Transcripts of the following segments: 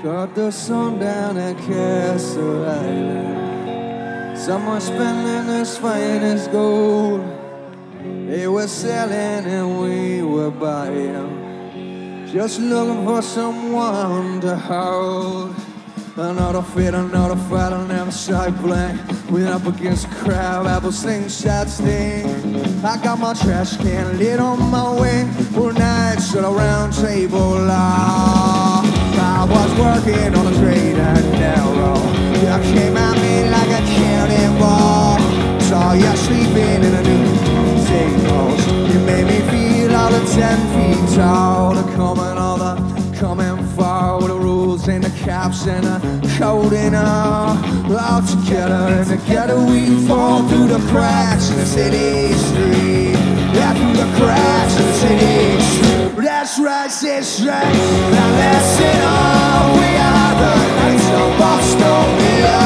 Got the sun down at Castle Island. Someone spending his finest gold. They were selling and we were buying, just looking for someone to hold. Another fit, another fight, I'll never sight blank. We're up against a crowd, apple sling, shot sting. I got my trash can lit on my wing. All night, sit around table law. I was working on a straight and narrow. You came at me like a cannonball. Saw you sleeping in a new signals. You made me feel all of 10 feet tall. The coming forward, the rules and the cops and the coding all together. And together we fall through the cracks in the city street. Yeah, through the cracks in the city street. That's right, that's right. Now listen up, we are the Knights of Bostonia.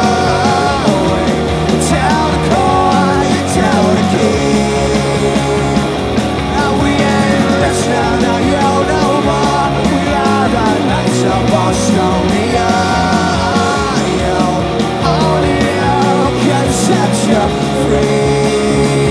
Tell the core, you tell the king. And we ain't listening, now you know more. We are the Knights of Bostonia. Only you can set you free.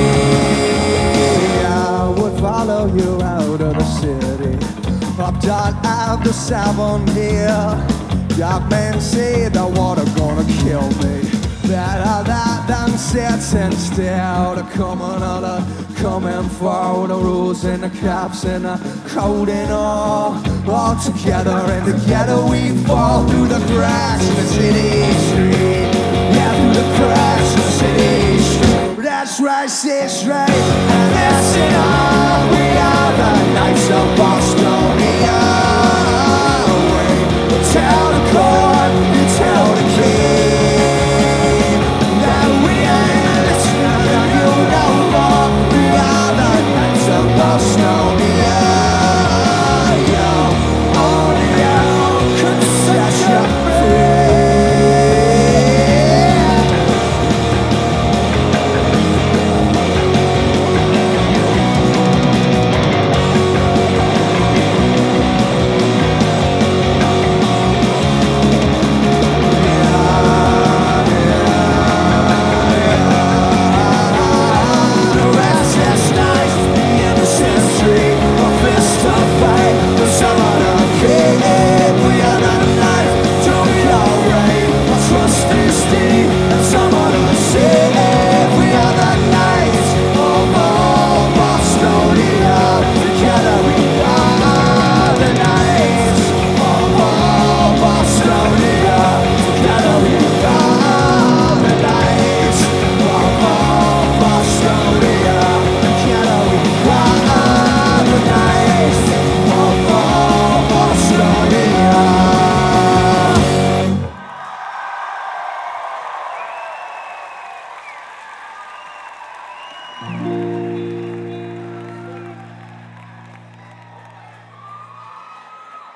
I would follow you out of the city, up down out the Savon here. Dark men say the water gonna kill me. Better that than sitting still. The coming forward, the rules and the cops and the coding all together. And together we fall through the cracks in the city street. Yeah, through the cracks in the city street. That's right, that's right. And that's it all. We are the Knights of Bostonia.